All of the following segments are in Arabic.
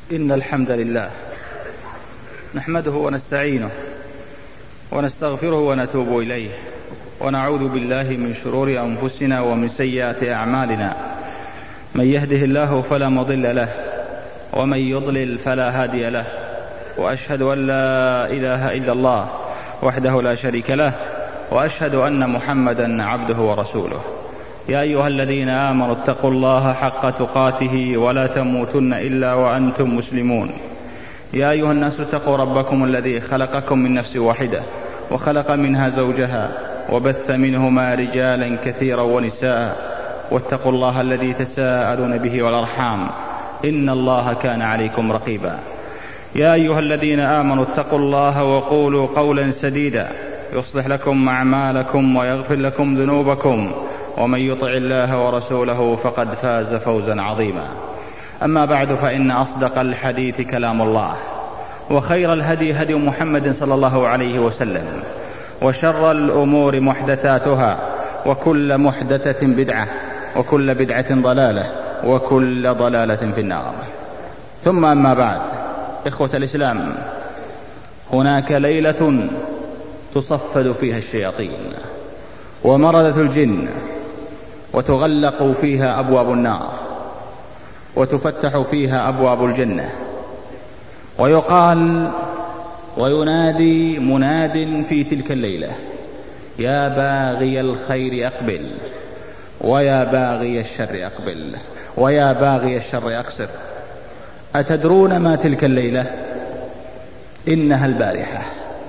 إن الحمد لله نحمده ونستعينه ونستغفره ونتوب إليه ونعوذ بالله من شرور أنفسنا ومن سيئات أعمالنا. من يهده الله فلا مضل له ومن يضلل فلا هادي له، وأشهد أن لا إله إلا الله وحده لا شريك له، وأشهد أن محمدا عبده ورسوله. يا أيها الذين آمنوا اتقوا الله حق تقاته ولا تموتن إلا وأنتم مسلمون. يا أيها الناس اتقوا ربكم الذي خلقكم من نفس واحدة وخلق منها زوجها وبث منهما رجالا كثيرا ونساء، واتقوا الله الذي تساءلون به والأرحام إن الله كان عليكم رقيبا. يا أيها الذين آمنوا اتقوا الله وقولوا قولا سديدا يصلح لكم أعمالكم ويغفر لكم ذنوبكم، ومن يطع الله ورسوله فقد فاز فوزا عظيما. أما بعد، فإن أصدق الحديث كلام الله، وخير الهدي هدي محمد صلى الله عليه وسلم، وشر الأمور محدثاتها، وكل محدثة بدعة، وكل بدعة ضلالة، وكل ضلالة في النار. ثم أما بعد، إخوة الإسلام، هناك ليلة تصفد فيها الشياطين ومردة الجن، وتغلق فيها أبواب النار، وتفتح فيها أبواب الجنة، ويقال وينادي مناد في تلك الليلة: يا باغي الخير أقبل، ويا باغي الشر أقبل، ويا باغي الشر أقصر. أتدرون ما تلك الليلة؟ إنها البارحة.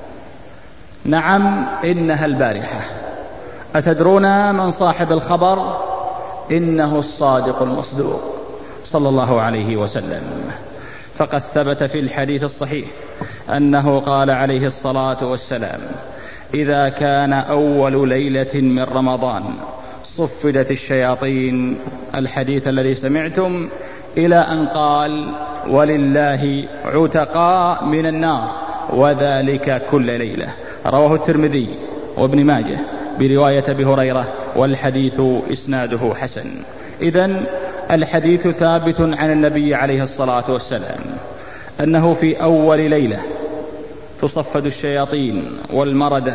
نعم، إنها البارحة. أتدرون من صاحب الخبر؟ إنه الصادق المصدوق صلى الله عليه وسلم. فقد ثبت في الحديث الصحيح أنه قال عليه الصلاة والسلام: إذا كان أول ليلة من رمضان صفدت الشياطين، الحديث الذي سمعتم، إلى أن قال: ولله عتقاء من النار، وذلك كل ليلة. رواه الترمذي وابن ماجه برواية أبي هريرة، والحديث إسناده حسن. إذن الحديث ثابت عن النبي عليه الصلاة والسلام أنه في أول ليلة تصفد الشياطين والمردة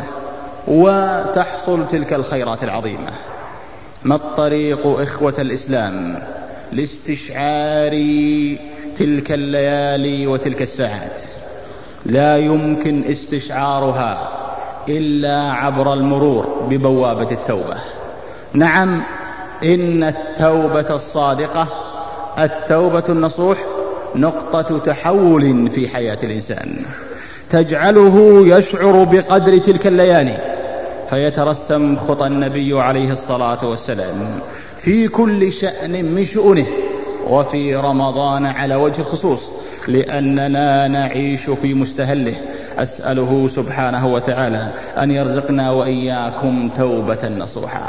وتحصل تلك الخيرات العظيمة. ما الطريق إخوة الإسلام لاستشعار تلك الليالي وتلك الساعات؟ لا يمكن استشعارها إلا عبر المرور ببوابة التوبة. نعم، إن التوبة الصادقة، التوبة النصوح، نقطة تحول في حياة الإنسان تجعله يشعر بقدر تلك الليالي، فيترسم خطى النبي عليه الصلاة والسلام في كل شأن من شؤونه، وفي رمضان على وجه الخصوص، لأننا نعيش في مستهله. أسأله سبحانه وتعالى أن يرزقنا وإياكم توبة نصوحا.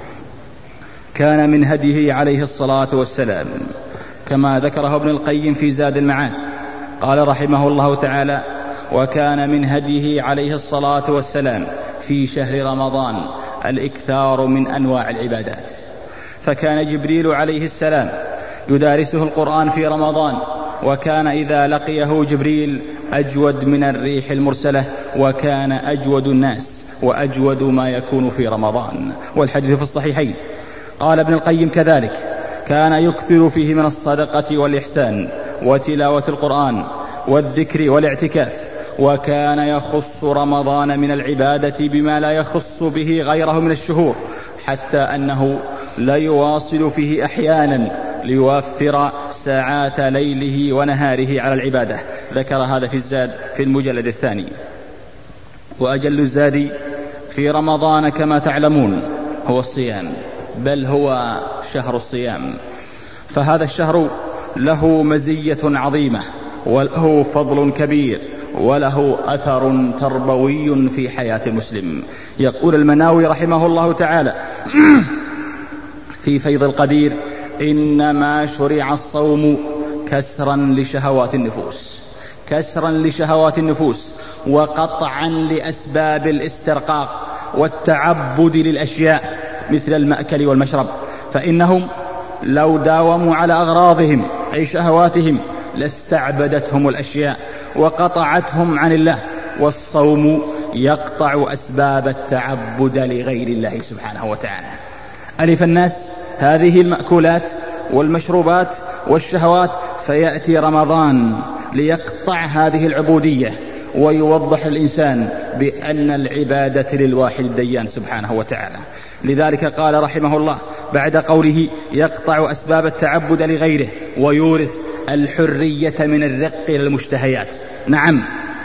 كان من هديه عليه الصلاة والسلام كما ذكره ابن القيم في زاد المعاد، قال رحمه الله تعالى: وكان من هديه عليه الصلاة والسلام في شهر رمضان الإكثار من أنواع العبادات. فكان جبريل عليه السلام يدارسه القرآن في رمضان، وكان إذا لقيه جبريل أجود من الريح المرسلة، وكان أجود الناس وأجود ما يكون في رمضان، والحديث في الصحيحين. قال ابن القيم كذلك: كان يكثر فيه من الصدقة والإحسان وتلاوة القرآن والذكر والاعتكاف، وكان يخص رمضان من العبادة بما لا يخص به غيره من الشهور، حتى أنه لا يواصل فيه أحيانا ليوفر ساعات ليله ونهاره على العبادة. ذكر هذا في الزاد في المجلد الثاني. وأجل الزاد في رمضان كما تعلمون هو الصيام، بل هو شهر الصيام. فهذا الشهر له مزية عظيمة، وله فضل كبير، وله أثر تربوي في حياة المسلم. يقول المناوي رحمه الله تعالى في فيض القدير: إنما شرع الصوم كسرا لشهوات النفوس، كسرا لشهوات النفوس، وقطعا لأسباب الاسترقاق والتعبد للأشياء مثل المأكل والمشرب. فإنهم لو داوموا على أغراضهم أي شهواتهم لاستعبدتهم الأشياء وقطعتهم عن الله، والصوم يقطع أسباب التعبد لغير الله سبحانه وتعالى. ألف الناس هذه المأكولات والمشروبات والشهوات، فيأتي رمضان ليقطع هذه العبودية ويوضح الإنسان بأن العبادة للواحد الديان سبحانه وتعالى. لذلك قال رحمه الله بعد قوله يقطع أسباب التعبد لغيره ويورث الحرية من الرق إلى المشتهيات. نعم،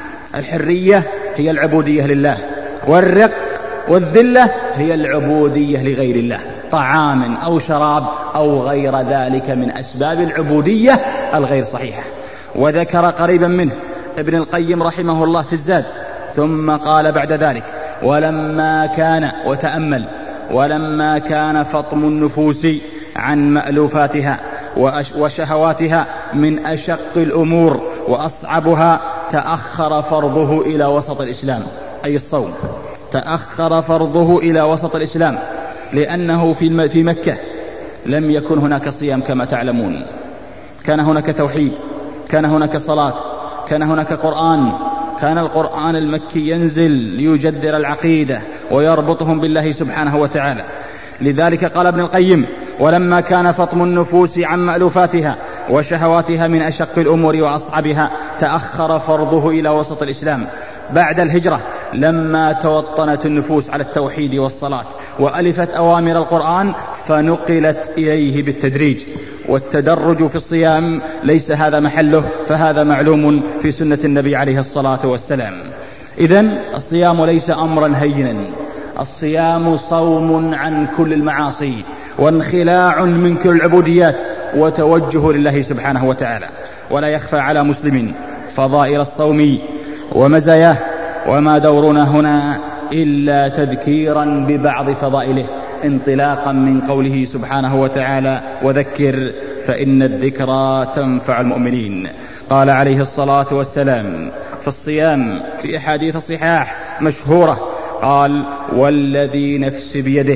الحرية هي العبودية لله، والرق والذلة هي العبودية لغير الله، طعام أو شراب أو غير ذلك من أسباب العبودية الغير صحيحة. وذكر قريبا منه ابن القيم رحمه الله في الزاد، ثم قال بعد ذلك ولما كان، وتأمل، ولما كان فطم النفوس عن مألوفاتها وشهواتها من أشق الأمور وأصعبها، تأخر فرضه إلى وسط الإسلام، أي الصوم تأخر فرضه إلى وسط الإسلام، لأنه في مكة لم يكن هناك صيام كما تعلمون، كان هناك توحيد، كان هناك صلاة، كان هناك قرآن، كان القرآن المكي ينزل ليجدر العقيدة ويربطهم بالله سبحانه وتعالى. لذلك قال ابن القيم ولما كان فطم النفوس عن مألوفاتها وشهواتها من أشق الأمور وأصعبها، تأخر فرضه إلى وسط الإسلام بعد الهجرة، لما توطنت النفوس على التوحيد والصلاة وألفت أوامر القرآن فنقلت إليه بالتدريج. والتدرج في الصيام ليس هذا محله، فهذا معلوم في سنة النبي عليه الصلاة والسلام. إذن الصيام ليس أمرا هينا، الصيام صوم عن كل المعاصي وانخلاع من كل العبوديات وتوجه لله سبحانه وتعالى. ولا يخفى على مسلم فضائل الصوم ومزاياه، وما دورنا هنا إلا تذكيرا ببعض فضائله انطلاقا من قوله سبحانه وتعالى وذكر فإن الذكرى تنفع المؤمنين. قال عليه الصلاة والسلام في الصيام في أحاديث صحاح مشهورة، قال والذي نفس بيده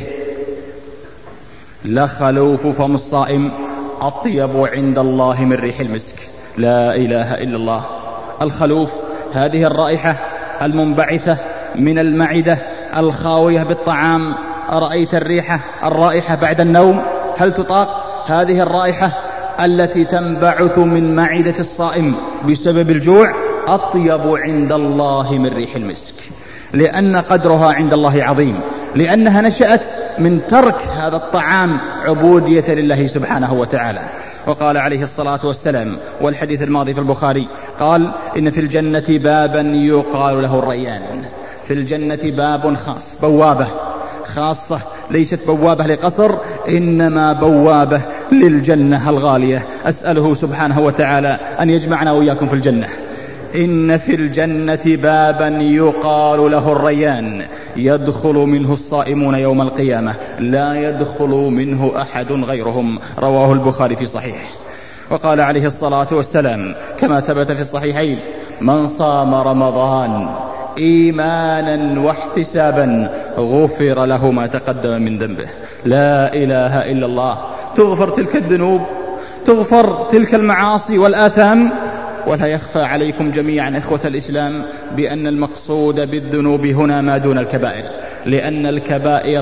لخلوف فم الصائم أطيب عند الله من ريح المسك. لا إله إلا الله. الخلوف هذه الرائحة المنبعثة من المعدة الخاوية بالطعام. أرأيت الرائحة بعد النوم؟ هل تطاق هذه الرائحة التي تنبعث من معدة الصائم بسبب الجوع؟ أطيب عند الله من ريح المسك، لأن قدرها عند الله عظيم، لأنها نشأت من ترك هذا الطعام عبودية لله سبحانه وتعالى. وقال عليه الصلاة والسلام، والحديث الماضي في البخاري، قال إن في الجنة بابا يقال له الريان. في الجنة باب خاص، بوابة خاصة، ليست بوابة لقصر، إنما بوابة للجنة الغالية. أسأله سبحانه وتعالى أن يجمعنا وإياكم في الجنة. إن في الجنة بابا يقال له الريان يدخل منه الصائمون يوم القيامة لا يدخل منه أحد غيرهم. رواه البخاري في صحيح. وقال عليه الصلاة والسلام كما ثبت في الصحيحين من صام رمضان إيمانا واحتسابا غفر له ما تقدم من ذنبه. لا إله إلا الله. تغفر تلك الذنوب، تغفر تلك المعاصي والآثام. ولا يخفى عليكم جميعا إخوة الإسلام بأن المقصود بالذنوب هنا ما دون الكبائر، لأن الكبائر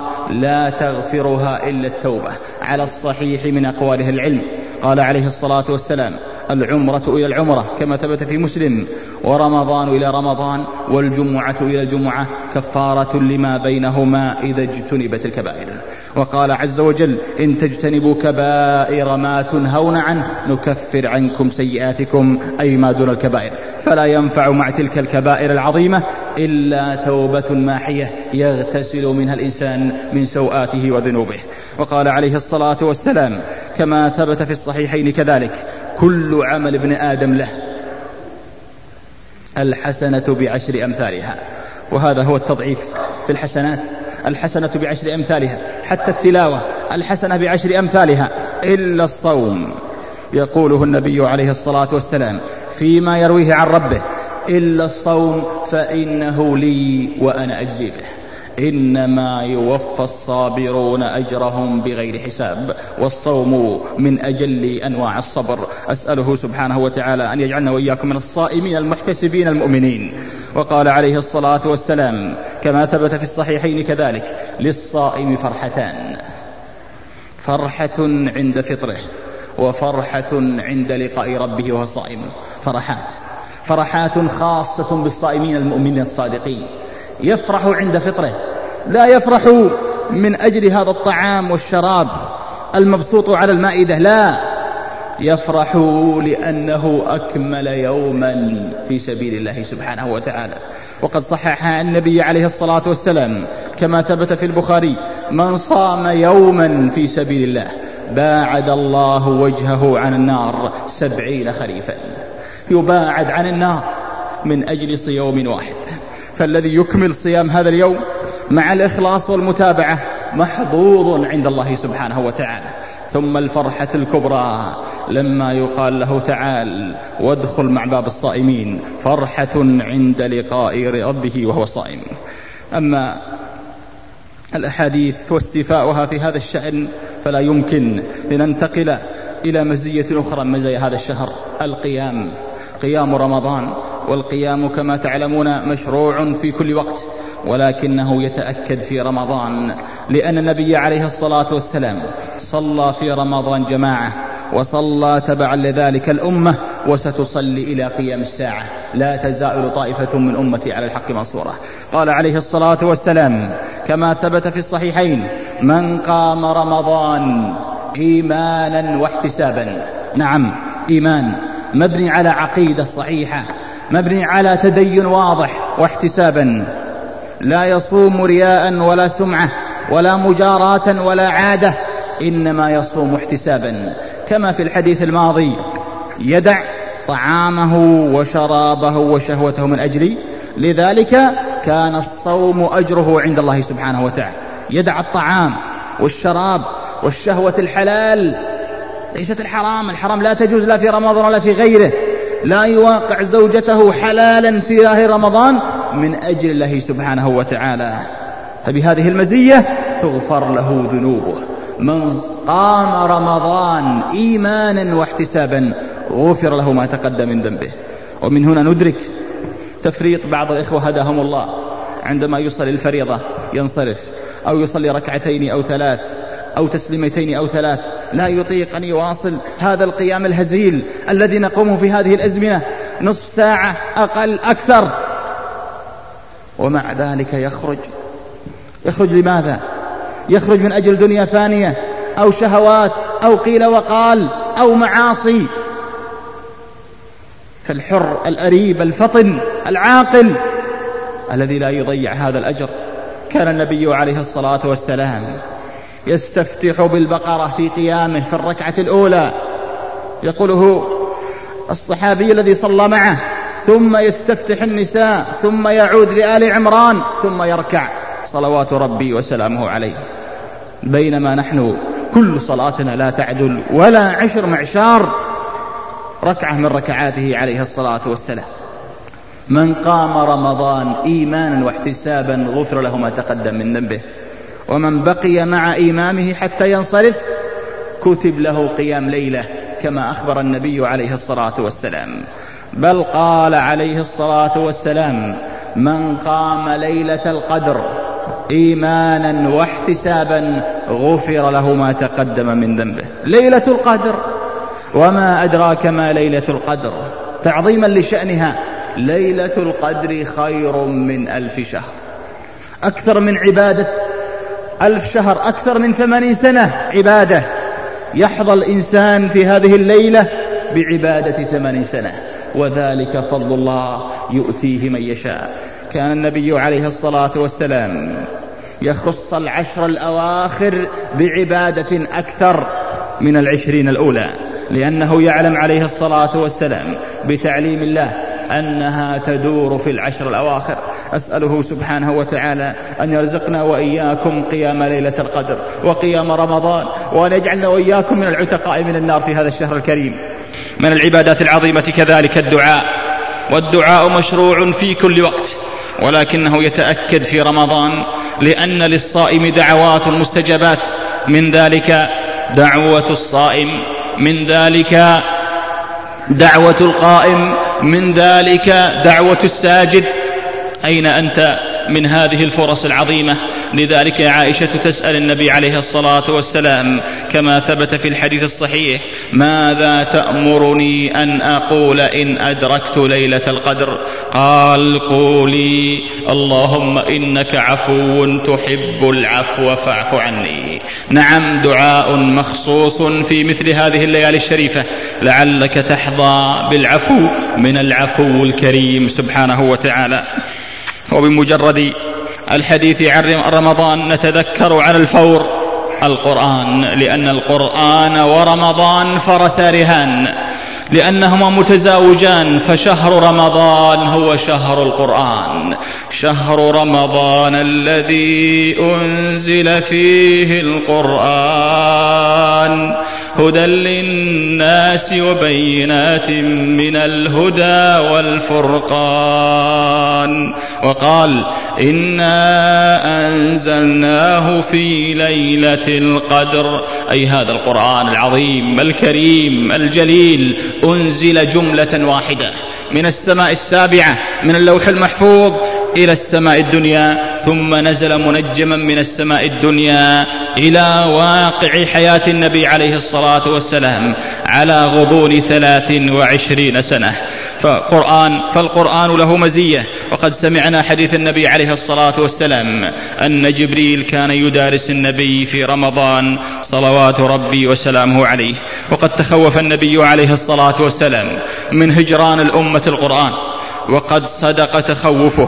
لا تغفرها إلا التوبة على الصحيح من أقواله العلم. قال عليه الصلاة والسلام العمرة إلى العمرة كما ثبت في مسلم، ورمضان إلى رمضان، والجمعة إلى الجمعة كفارة لما بينهما إذا اجتنبت الكبائر. وقال عز وجل إن تجتنبوا كبائر ما تنهون عنه نكفر عنكم سيئاتكم، أي ما دون الكبائر. فلا ينفع مع تلك الكبائر العظيمة إلا توبة ماحية يغتسل منها الإنسان من سوآته وذنوبه. وقال عليه الصلاة والسلام كما ثبت في الصحيحين كذلك كل عمل ابن آدم له الحسنة بعشر أمثالها. وهذا هو التضعيف في الحسنات، الحسنة بعشر أمثالها، حتى التلاوة الحسنة بعشر أمثالها إلا الصوم. يقوله النبي عليه الصلاة والسلام فيما يرويه عن ربه إلا الصوم فإنه لي وأنا أجزي به. إنما يوفى الصابرون أجرهم بغير حساب، والصوم من أجل أنواع الصبر. أسأله سبحانه وتعالى أن يجعلنا وإياكم من الصائمين المحتسبين المؤمنين. وقال عليه الصلاة والسلام كما ثبت في الصحيحين كذلك: للصائم فرحتان، فرحة عند فطره وفرحة عند لقاء ربه وهو صائم. فرحات خاصة بالصائمين المؤمنين الصادقين. يفرح عند فطره، لا يفرح من أجل هذا الطعام والشراب المبسوط على المائدة، لا، يفرح لأنه أكمل يوما في سبيل الله سبحانه وتعالى. وقد صحح عن النبي عليه الصلاة والسلام كما ثبت في البخاري: من صام يوما في سبيل الله باعد الله وجهه عن النار 70 خريفا. يباعد عن النار من أجل صيام واحد. فالذي يكمل صيام هذا اليوم مع الإخلاص والمتابعة محظوظ عند الله سبحانه وتعالى. ثم الفرحة الكبرى لما يقال له: تعال وادخل مع باب الصائمين، فرحة عند لقاء ربه وهو صائم. أما الأحاديث واستيفاؤها في هذا الشأن فلا يمكن لننتقل إلى مزية أخرى من مزايا هذا الشهر: القيام، قيام رمضان. والقيام كما تعلمون مشروع في كل وقت، ولكنه يتأكد في رمضان، لأن النبي عليه الصلاة والسلام صلى في رمضان جماعة، وصلى تبعا لذلك الأمة، وستصلي إلى قيام الساعة. لا تزال طائفة من أمتي على الحق منصورة. قال عليه الصلاة والسلام كما ثبت في الصحيحين: من قام رمضان إيمانا واحتسابا. نعم، إيمان مبني على عقيدة صحيحة، مبني على تدين واضح، واحتسابا. لا يصوم رياء ولا سمعة ولا مجاراة ولا عادة، إنما يصوم احتسابا. كما في الحديث الماضي: يدع طعامه وشرابه وشهوته من أجلي، لذلك كان الصوم أجره عند الله سبحانه وتعالى. يدع الطعام والشراب والشهوة الحلال، ليست الحرام لا تجوز لا في رمضان ولا في غيره. لا يواقع زوجته حلالا في شهر رمضان من أجل الله سبحانه وتعالى. فبهذه المزية تغفر له ذنوبه. من قام رمضان إيمانا واحتسابا غفر له ما تقدم من ذنبه. ومن هنا ندرك تفريط بعض الإخوة هداهم الله عندما يصلي الفريضة ينصرف، أو يصلي ركعتين أو 3 أو تسليمتين أو 3، لا يطيق أن يواصل هذا القيام الهزيل الذي نقومه في هذه الأزمنة، نصف ساعة أقل أكثر، ومع ذلك يخرج لماذا؟ يخرج من أجل دنيا فانية أو شهوات أو قيل وقال أو معاصي. فالحر الأريب الفطن العاقل الذي لا يضيع هذا الأجر. كان النبي عليه الصلاة والسلام يستفتح بالبقرة في قيامه في الركعة الأولى، يقوله الصحابي الذي صلى معه، ثم يستفتح النساء، ثم يعود لآل عمران، ثم يركع صلوات ربي وسلامه عليه. بينما نحن كل صلاتنا لا تعدل ولا 10 معشار ركعة من ركعاته عليه الصلاة والسلام. من قام رمضان إيمانا واحتسابا غفر له ما تقدم من ذنبه. ومن بقي مع إمامه حتى ينصرف كتب له قيام ليلة، كما أخبر النبي عليه الصلاة والسلام. بل قال عليه الصلاة والسلام: من قام ليلة القدر إيمانا واحتسابا غفر له ما تقدم من ذنبه. ليلة القدر، وما أدراك ما ليلة القدر، تعظيما لشأنها. ليلة القدر خير من 1000 شهر، أكثر من عبادة 1000 شهر، أكثر من 80 سنة عبادة. يحظى الإنسان في هذه الليلة بعبادة 80 سنة، وذلك فضل الله يؤتيه من يشاء. كان النبي عليه الصلاة والسلام يخص 10 الأواخر بعبادة أكثر من 20 الأولى، لأنه يعلم عليه الصلاة والسلام بتعليم الله أنها تدور في 10 الأواخر. أسأله سبحانه وتعالى أن يرزقنا وإياكم قيام ليلة القدر وقيام رمضان، وأن يجعلنا وإياكم من العتقاء من النار في هذا الشهر الكريم. من العبادات العظيمة كذلك الدعاء، والدعاء مشروع في كل وقت، ولكنه يتأكد في رمضان لأن للصائم دعوات مستجابات، من ذلك دعوة الصائم، من ذلك دعوة القائم، من ذلك دعوة الساجد. أين أنت من هذه الفرص العظيمة؟ لذلك عائشة تسأل النبي عليه الصلاة والسلام كما ثبت في الحديث الصحيح: ماذا تأمرني أن أقول إن أدركت ليلة القدر؟ قال: قولي اللهم إنك عفو تحب العفو فاعف عني. نعم، دعاء مخصوص في مثل هذه الليالي الشريفة، لعلك تحظى بالعفو من العفو الكريم سبحانه وتعالى. وبمجرد الحديث عن رمضان نتذكر على الفور القرآن، لأن القرآن ورمضان فرسا رهان، لأنهما متزاوجان، فشهر رمضان هو شهر القرآن، شهر رمضان الذي أنزل فيه القرآن هدى للناس وبينات من الهدى والفرقان. وقال: إنا أنزلناه في ليلة القدر، أي هذا القرآن العظيم الكريم الجليل أنزل جملة واحدة من السماء السابعة من اللوح المحفوظ إلى السماء الدنيا، ثم نزل منجما من السماء الدنيا إلى واقع حياة النبي عليه الصلاة والسلام على غضون 23 سنة. فالقرآن له مزية. وقد سمعنا حديث النبي عليه الصلاة والسلام أن جبريل كان يدارس النبي في رمضان صلوات ربي وسلامه عليه. وقد تخوف النبي عليه الصلاة والسلام من هجران الأمة القرآن، وقد صدق تخوفه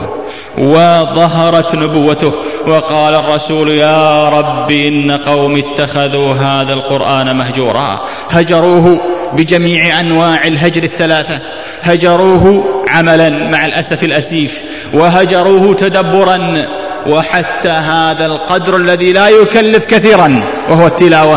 وظهرت نبوته، وقال الرسول: يا رب إن قوم اتخذوا هذا القرآن مهجورا. هجروه بجميع أنواع الهجر الثلاثة، هجروه عملا مع الأسف الأسيف، وهجروه تدبرا، وحتى هذا القدر الذي لا يكلف كثيرا وهو التلاوة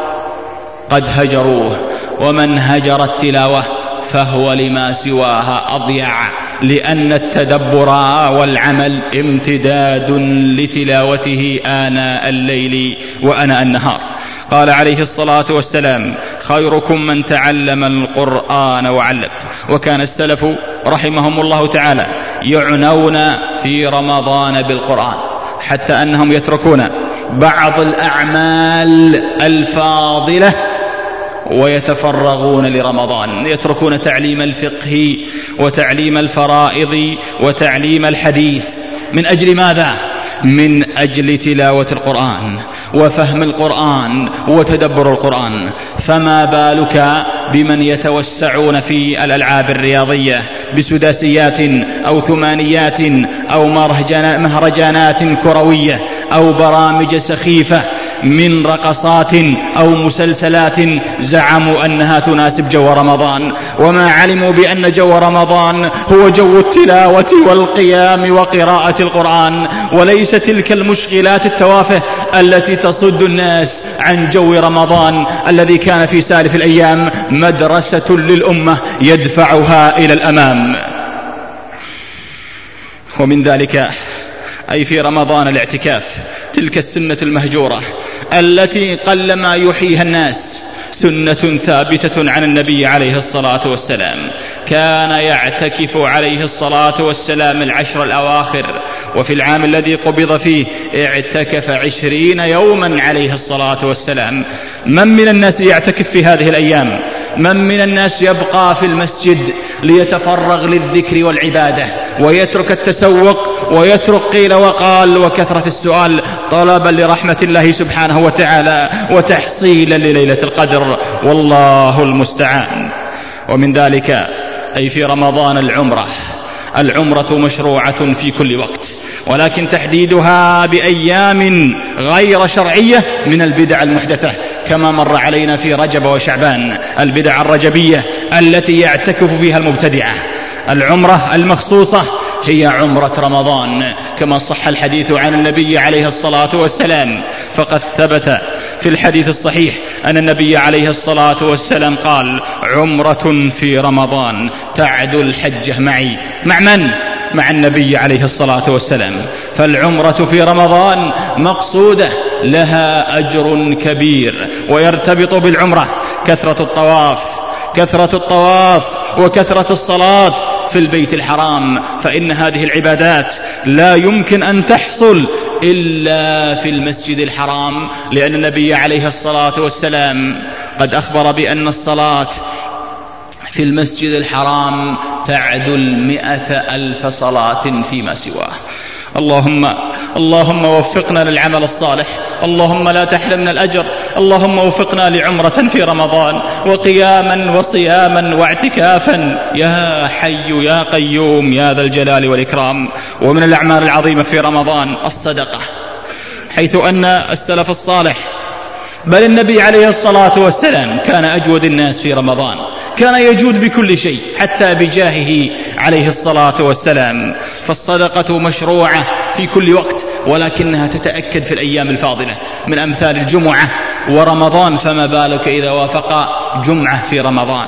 قد هجروه. ومن هجر التلاوة فهو لما سواها أضيع، لأن التدبر والعمل امتداد لتلاوته آناء الليل وأناء النهار. قال عليه الصلاة والسلام: خيركم من تعلم القرآن وعلم. وكان السلف رحمهم الله تعالى يعنون في رمضان بالقرآن، حتى أنهم يتركون بعض الأعمال الفاضلة ويتفرغون لرمضان، يتركون تعليم الفقه وتعليم الفرائض وتعليم الحديث. من أجل ماذا؟ من أجل تلاوة القرآن وفهم القرآن وتدبر القرآن. فما بالك بمن يتوسعون في الألعاب الرياضية بسداسيات أو ثمانيات أو مهرجانات كروية أو برامج سخيفة من رقصات أو مسلسلات زعموا أنها تناسب جو رمضان، وما علموا بأن جو رمضان هو جو التلاوة والقيام وقراءة القرآن، وليس تلك المشغلات التوافه التي تصد الناس عن جو رمضان الذي كان في سالف الأيام مدرسة للأمة يدفعها إلى الأمام. ومن ذلك أي في رمضان الاعتكاف، تلك السنة المهجورة التي قلما يحييها الناس، سنة ثابتة عن النبي عليه الصلاة والسلام. كان يعتكف عليه الصلاة والسلام 10 الأواخر، وفي العام الذي قبض فيه اعتكف 20 يوما عليه الصلاة والسلام. من من الناس يعتكف في هذه الأيام؟ من من الناس يبقى في المسجد ليتفرغ للذكر والعبادة ويترك التسوق ويترك قيل وقال وكثرة السؤال طلبا لرحمة الله سبحانه وتعالى وتحصيلا لليلة القدر؟ والله المستعان. ومن ذلك أي في رمضان العمرة مشروعة في كل وقت، ولكن تحديدها بأيام غير شرعية من البدع المحدثة، كما مر علينا في رجب وشعبان البدع الرجبية التي يعتكف فيها المبتدعة. العمرة المخصوصة هي عمرة رمضان، كما صح الحديث عن النبي عليه الصلاة والسلام، فقد ثبت في الحديث الصحيح أن النبي عليه الصلاة والسلام قال: عمرة في رمضان تعدل الحجة معي. مع من؟ مع النبي عليه الصلاة والسلام. فالعمرة في رمضان مقصودة لها أجر كبير، ويرتبط بالعمرة كثرة الطواف وكثرة الصلاة في البيت الحرام، فإن هذه العبادات لا يمكن أن تحصل إلا في المسجد الحرام، لأن النبي عليه الصلاة والسلام قد أخبر بأن الصلاة في المسجد الحرام تعدل 100,000 صلاة فيما سواه. اللهم وفقنا للعمل الصالح، اللهم لا تحرمنا الأجر، اللهم وفقنا لعمرة في رمضان وقياما وصياما واعتكافا يا حي يا قيوم يا ذا الجلال والإكرام. ومن الأعمال العظيمة في رمضان الصدقة، حيث أن السلف الصالح بل النبي عليه الصلاة والسلام كان أجود الناس في رمضان، كان يجود بكل شيء حتى بجاهه عليه الصلاة والسلام. فالصدقة مشروعة في كل وقت، ولكنها تتأكد في الأيام الفاضلة من أمثال الجمعة ورمضان، فما بالك إذا وافق جمعة في رمضان.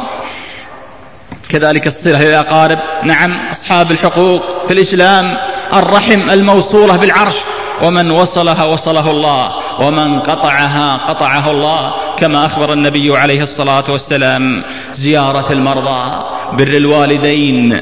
كذلك الصلة للأقارب، نعم أصحاب الحقوق في الإسلام، الرحم الموصولة بالعرش، ومن وصلها وصله الله، ومن قطعها قطعه الله، كما أخبر النبي عليه الصلاة والسلام. زيارة المرضى، بر الوالدين،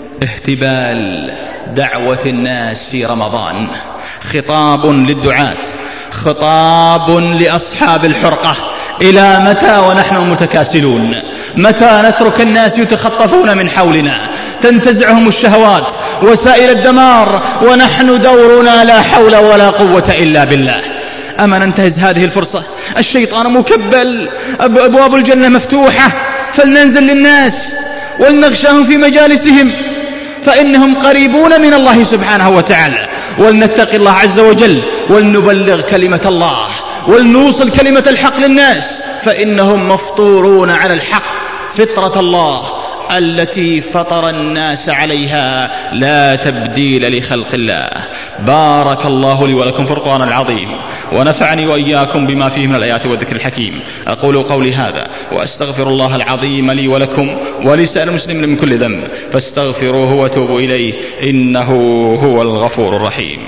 اهتبال دعوة الناس في رمضان، خطاب للدعاة، خطاب لأصحاب الحرقة. إلى متى ونحن متكاسلون؟ متى نترك الناس يتخطفون من حولنا، تنتزعهم الشهوات وسائل الدمار، ونحن دورنا لا حول ولا قوة إلا بالله؟ أما ننتهز هذه الفرصة؟ الشيطان مكبل، أبواب الجنة مفتوحة، فلننزل للناس ولنغشاهم في مجالسهم، فإنهم قريبون من الله سبحانه وتعالى. ولنتقي الله عز وجل، ولنبلغ كلمة الله، ولنوصل كلمة الحق للناس، فإنهم مفطورون على الحق، فطرة الله التي فطر الناس عليها، لا تبديل لخلق الله. بارك الله لي ولكم في القرآن العظيم، ونفعني وإياكم بما فيه من الآيات والذكر الحكيم. أقول قولي هذا وأستغفر الله العظيم لي ولكم ولسائر المسلمين من كل ذنب، فاستغفروه وتوبوا إليه، إنه هو الغفور الرحيم.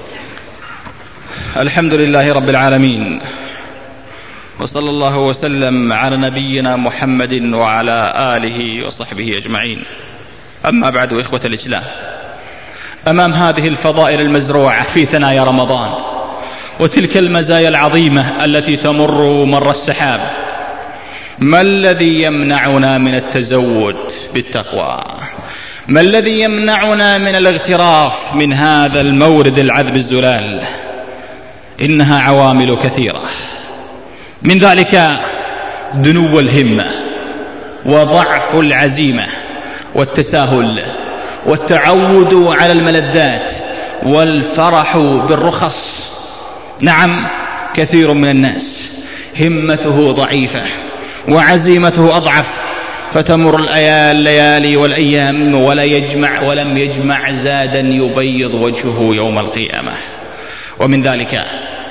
الحمد لله رب العالمين، وصلى الله وسلم على نبينا محمد وعلى آله وصحبه أجمعين. أما بعد، إخوة الإسلام، أمام هذه الفضائل المزروعة في ثنايا رمضان، وتلك المزايا العظيمة التي تمر مر السحاب، ما الذي يمنعنا من التزود بالتقوى؟ ما الذي يمنعنا من الاغتراف من هذا المورد العذب الزلال؟ إنها عوامل كثيرة، من ذلك دنو الهمة، وضعف العزيمة، والتساهل، والتعود على الملذات، والفرح بالرخص. نعم، كثير من الناس همته ضعيفة وعزيمته أضعف، فتمر الليالي والأيام ولم يجمع زادا يبيض وجهه يوم القيامة. ومن ذلك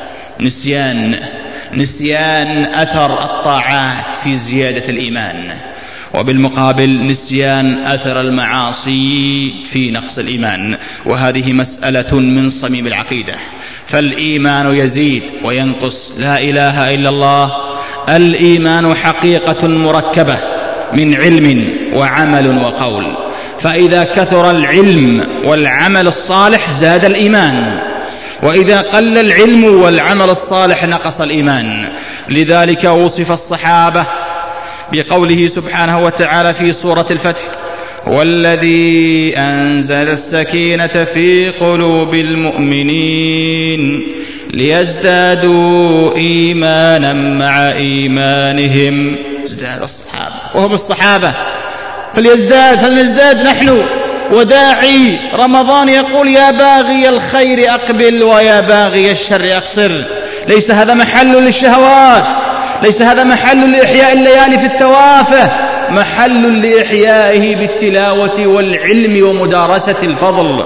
نسيان أثر الطاعات في زيادة الإيمان، وبالمقابل نسيان أثر المعاصي في نقص الإيمان. وهذه مسألة من صميم العقيدة، فالإيمان يزيد وينقص، لا إله إلا الله. الإيمان حقيقة مركبة من علم وعمل وقول، فإذا كثر العلم والعمل الصالح زاد الإيمان، وإذا قل العلم والعمل الصالح نقص الإيمان. لذلك وصف الصحابة بقوله سبحانه وتعالى في سورة الفتح: والذي أنزل السكينة في قلوب المؤمنين ليزدادوا إيمانا مع إيمانهم. ازداد الصحابة وهم الصحابة، فلنزداد نحن. وداعي رمضان يقول: يا باغي الخير أقبل ويا باغي الشر أقصر. ليس هذا محل للشهوات، ليس هذا محل لإحياء الليالي في التوافه، محل لإحيائه بالتلاوة والعلم ومدارسة الفضل.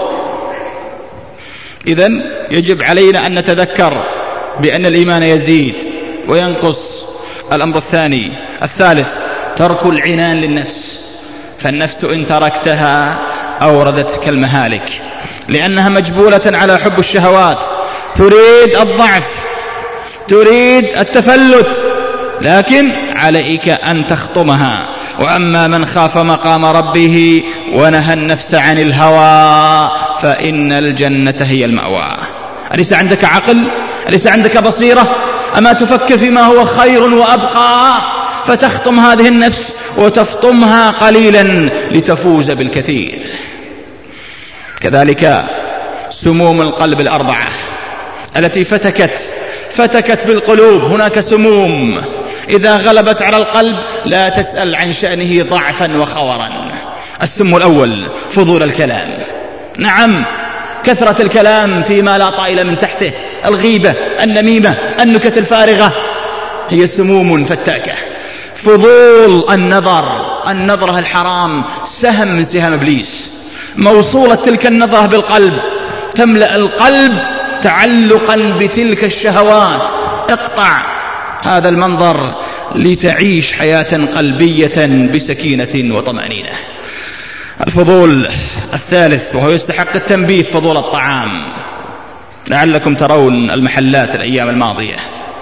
إذن يجب علينا أن نتذكر بأن الإيمان يزيد وينقص. الأمر الثالث ترك العنان للنفس، فالنفس إن تركتها أوردت كالمهالك، لأنها مجبولة على حب الشهوات، تريد الضعف، تريد التفلت، لكن عليك أن تخطمها. وأما من خاف مقام ربه ونهى النفس عن الهوى فإن الجنة هي المأوى. أليس عندك عقل؟ أليس عندك بصيرة؟ أما تفكر فيما هو خير وأبقى فتخطم هذه النفس وتفطمها قليلا لتفوز بالكثير. كذلك سموم القلب الأربعة التي فتكت بالقلوب. هناك سموم إذا غلبت على القلب لا تسأل عن شأنه ضعفا وخورا. السم الأول فضول الكلام، نعم، كثرة الكلام فيما لا طائل من تحته، الغيبة، النميمة، النكت الفارغة، هي سموم فتاكة. فضول النظرة الحرام، سهم من سهام إبليس، موصولة تلك النظرة بالقلب، تملأ القلب تعلقا بتلك الشهوات. اقطع هذا المنظر لتعيش حياة قلبية بسكينة وطمأنينة. الفضول الثالث وهو يستحق التنبيه، فضول الطعام. لعلكم ترون المحلات الأيام الماضية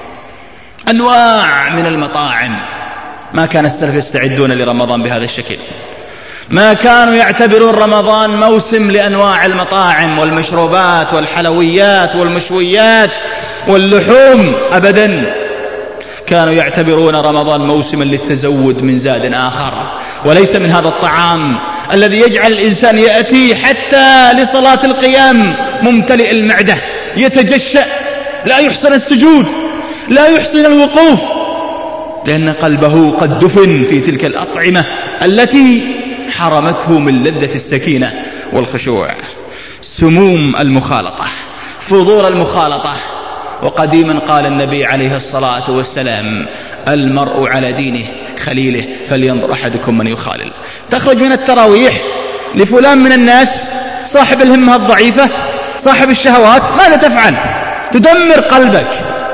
أنواع من المطاعم. ما كان السلف يستعدون لرمضان بهذا الشكل، ما كانوا يعتبرون رمضان موسم لأنواع المطاعم والمشروبات والحلويات والمشويات واللحوم، أبدا. كانوا يعتبرون رمضان موسما للتزود من زاد آخر، وليس من هذا الطعام الذي يجعل الإنسان يأتي حتى لصلاة القيام ممتلئ المعدة، يتجشأ، لا يحسن السجود، لا يحسن الوقوف، لأن قلبه قد دفن في تلك الأطعمة التي حرمته من لذة السكينة والخشوع. سموم المخالطة، فضول المخالطة. وقديما قال النبي عليه الصلاة والسلام: المرء على دينه خليله فلينظر أحدكم من يخالل. تخرج من التراويح لفلان من الناس صاحب الهمة الضعيفة، صاحب الشهوات، ماذا تفعل؟ تدمر قلبك.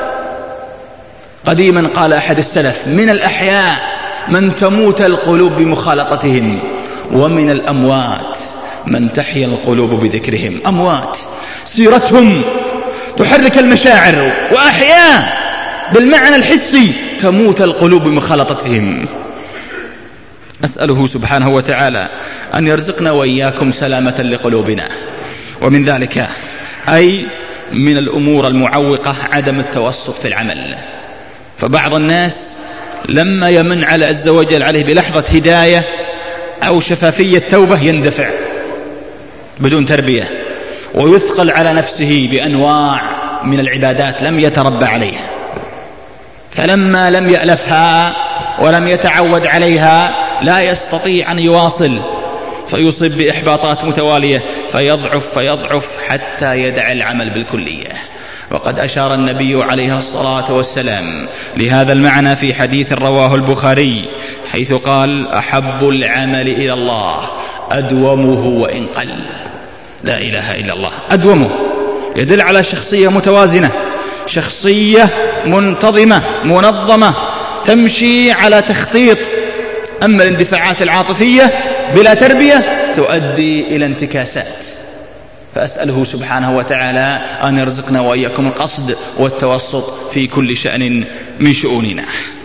قديما قال أحد السلف: من الأحياء من تموت القلوب بمخالطتهم، ومن الأموات من تحيا القلوب بذكرهم. أموات سيرتهم تحرك المشاعر، وأحياء بالمعنى الحسي تموت القلوب بمخالطتهم. أسأله سبحانه وتعالى أن يرزقنا وإياكم سلامة لقلوبنا. ومن ذلك أي من الأمور المعوقة عدم التوسط في العمل. فبعض الناس لما يمن على عز وجل عليه بلحظة هداية أو شفافية توبة يندفع بدون تربية، ويثقل على نفسه بأنواع من العبادات لم يتربى عليها، فلما لم يألفها ولم يتعود عليها لا يستطيع أن يواصل، فيصيب بإحباطات متوالية، فيضعف حتى يدع العمل بالكلية. وقد أشار النبي عليه الصلاة والسلام لهذا المعنى في حديث رواه البخاري، حيث قال: أحب العمل إلى الله أدومه وإن قل. لا إله إلا الله، أدومه يدل على شخصية متوازنة، شخصية منتظمة منظمة تمشي على تخطيط. أما الاندفاعات العاطفية بلا تربية تؤدي إلى انتكاسات. فأسأله سبحانه وتعالى أن يرزقنا وإياكم القصد والتوسط في كل شأن من شؤوننا.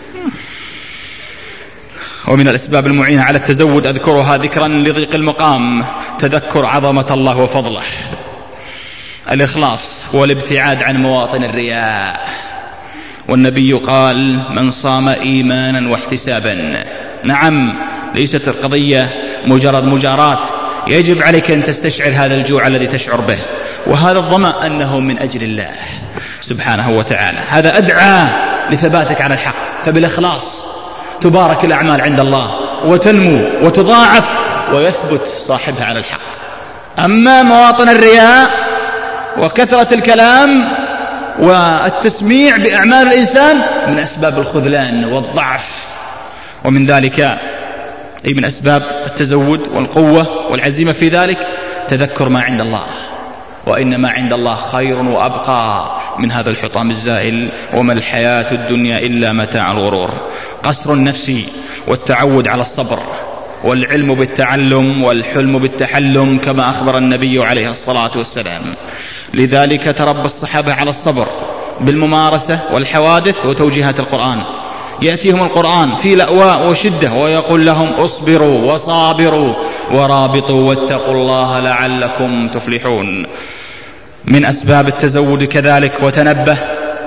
ومن الأسباب المعينة على التزود أذكرها ذكرا لضيق المقام: تذكر عظمة الله وفضله، الإخلاص والابتعاد عن مواطن الرياء. والنبي قال: من صام إيمانا واحتسابا. نعم، ليست القضية مجرد مجارات، يجب عليك أن تستشعر هذا الجوع الذي تشعر به وهذا الظمأ أنه من أجل الله سبحانه وتعالى. هذا أدعى لثباتك على الحق. فبالإخلاص تبارك الأعمال عند الله وتنمو وتضاعف ويثبت صاحبها على الحق. أما مواطن الرياء وكثرة الكلام والتسميع بأعمال الإنسان من أسباب الخذلان والضعف. ومن ذلك أي من أسباب التزود والقوة والعزيمة في ذلك تذكر ما عند الله، وإن ما عند الله خير وأبقى من هذا الحطام الزائل، وما الحياة الدنيا إلا متاع الغرور. قصر النفس والتعود على الصبر والعلم بالتعلم والحلم بالتحلم كما أخبر النبي عليه الصلاة والسلام. لذلك تربى الصحابة على الصبر بالممارسة والحوادث وتوجيهات القرآن. يأتيهم القرآن في لأواء وشدة ويقول لهم اصبروا وصابروا ورابطوا واتقوا الله لعلكم تفلحون. من أسباب التزود كذلك وتنبه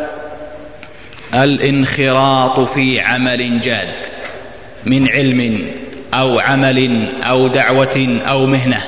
الانخراط في عمل جاد من علم أو عمل أو دعوة أو مهنة،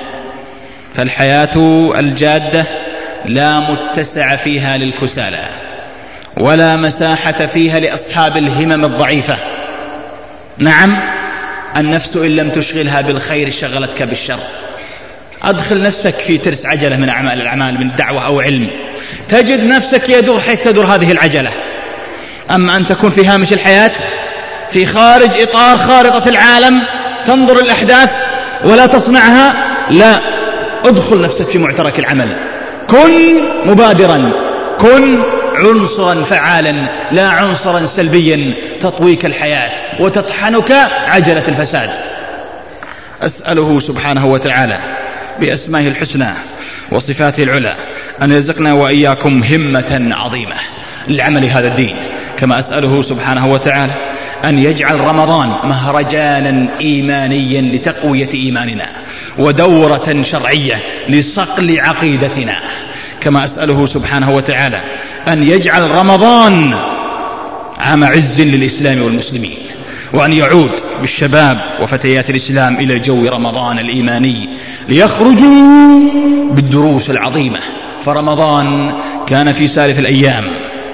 فالحياة الجادة لا متسع فيها للكسالى ولا مساحة فيها لأصحاب الهمم الضعيفة. نعم، النفس إن لم تشغلها بالخير شغلتك بالشر. أدخل نفسك في ترس عجلة من الأعمال من دعوة أو علم، تجد نفسك يدور حيث تدور هذه العجلة. أما أن تكون في هامش الحياة في خارج إطار خارطة العالم تنظر الأحداث ولا تصنعها، لا، ادخل نفسك في معترك العمل، كن مبادرا، كن عنصرا فعالا لا عنصرا سلبيا تطويك الحياة وتطحنك عجلة الفساد. أسأله سبحانه وتعالى بأسمائه الحسنى وصفاته العلى أن يرزقنا وإياكم همة عظيمة لعمل هذا الدين، كما أسأله سبحانه وتعالى أن يجعل رمضان مهرجانا إيمانيا لتقوية إيماننا ودورة شرعية لصقل عقيدتنا، كما أسأله سبحانه وتعالى أن يجعل رمضان عام عز للإسلام والمسلمين، وأن يعود بالشباب وفتيات الإسلام إلى جو رمضان الإيماني ليخرجوا بالدروس العظيمة. فرمضان كان في سالف الأيام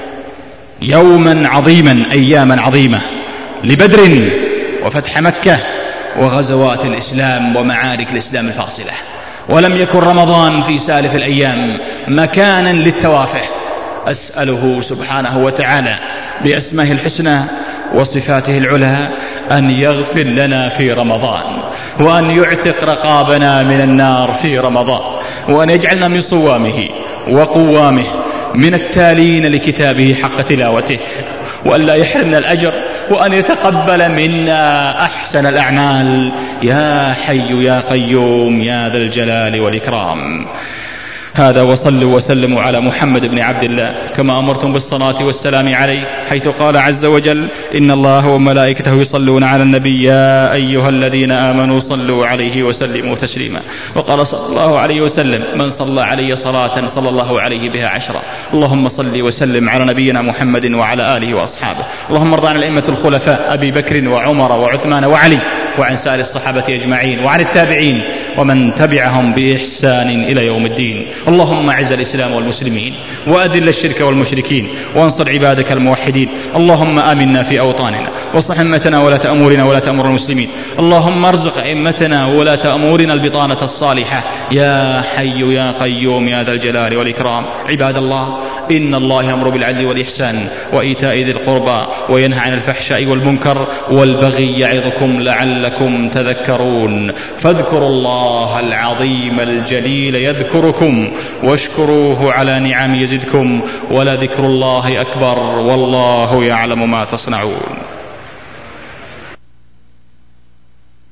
يوما عظيما، أياما عظيمة لبدر وفتح مكة وغزوات الإسلام ومعارك الإسلام الفاصلة، ولم يكن رمضان في سالف الأيام مكانا للتوافه. أسأله سبحانه وتعالى بأسمائه الحسنى وصفاته العلى أن يغفر لنا في رمضان، وأن يعتق رقابنا من النار في رمضان، وأن يجعلنا من صوامه وقوامه من التالين لكتابه حق تلاوته، وأن لا يحرمنا الأجر، وأن يتقبل منا أحسن الأعمال يا حي يا قيوم يا ذا الجلال والإكرام. هذا وصلوا وسلموا على محمد بن عبد الله كما أمرتم بالصلاة والسلام عليه، حيث قال عز وجل: إن الله وملائكته يصلون على النبي يا أيها الذين آمنوا صلوا عليه وسلموا تسليما. وقال صلى الله عليه وسلم: من صلى علي صلاة صلى الله عليه بها 10. اللهم صل وسلم على نبينا محمد وعلى آله وأصحابه. اللهم ارض عن الأئمة الخلفاء أبي بكر وعمر وعثمان وعلي، وعن سائر الصحابة أجمعين، وعن التابعين ومن تبعهم بإحسان إلى يوم الدين. اللهم أعز الإسلام والمسلمين وأذل الشرك والمشركين وانصر عبادك الموحدين. اللهم آمنا في أوطاننا واصلح أئمتنا ولاة أمورنا ولا تأمر المسلمين. اللهم ارزق أئمتنا ولاة أمورنا البطانة الصالحة يا حي يا قيوم يا ذا الجلال والإكرام. عباد الله، إن الله يأمر بالعدل والإحسان وإيتاء ذي القربى وينهى عن الفحشاء والمنكر والبغي يعظكم لعلكم تذكرون. فاذكروا الله العظيم الجليل يذكركم واشكروه على نعم يزدكم ولذكر الله أكبر والله يعلم ما تصنعون.